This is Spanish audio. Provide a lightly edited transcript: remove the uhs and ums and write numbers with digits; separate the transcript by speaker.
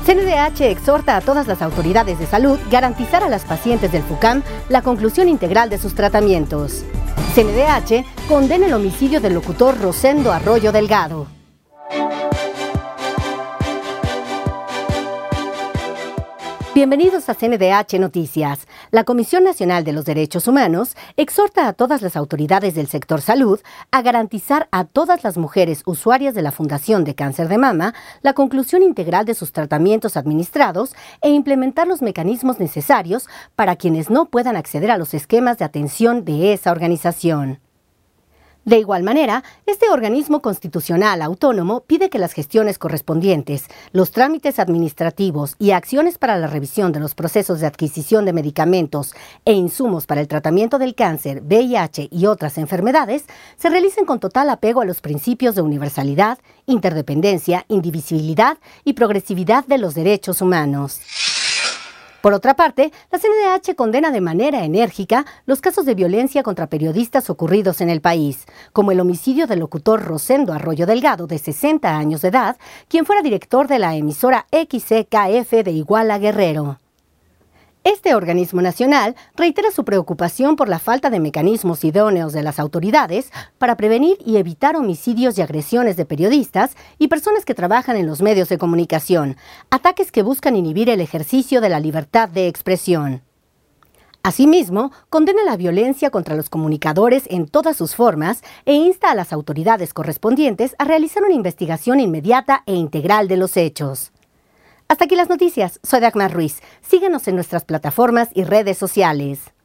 Speaker 1: CNDH exhorta a todas las autoridades de salud garantizar a las pacientes del FUCAM la conclusión integral de sus tratamientos. CNDH condena el homicidio del locutor Rosendo Arroyo Delgado. Bienvenidos a CNDH Noticias. La Comisión Nacional de los Derechos Humanos exhorta a todas las autoridades del sector salud a garantizar a todas las mujeres usuarias de la Fundación de Cáncer de Mama la conclusión integral de sus tratamientos administrados e implementar los mecanismos necesarios para quienes no puedan acceder a los esquemas de atención de esa organización. De igual manera, este organismo constitucional autónomo pide que las gestiones correspondientes, los trámites administrativos y acciones para la revisión de los procesos de adquisición de medicamentos e insumos para el tratamiento del cáncer, VIH y otras enfermedades se realicen con total apego a los principios de universalidad, interdependencia, indivisibilidad y progresividad de los derechos humanos. Por otra parte, la CNDH condena de manera enérgica los casos de violencia contra periodistas ocurridos en el país, como el homicidio del locutor Rosendo Arroyo Delgado, de 60 años de edad, quien fuera director de la emisora XCKF de Iguala, Guerrero. Este organismo nacional reitera su preocupación por la falta de mecanismos idóneos de las autoridades para prevenir y evitar homicidios y agresiones de periodistas y personas que trabajan en los medios de comunicación, ataques que buscan inhibir el ejercicio de la libertad de expresión. Asimismo, condena la violencia contra los comunicadores en todas sus formas e insta a las autoridades correspondientes a realizar una investigación inmediata e integral de los hechos. Hasta aquí las noticias. Soy Dagmar Ruiz. Síguenos en nuestras plataformas y redes sociales.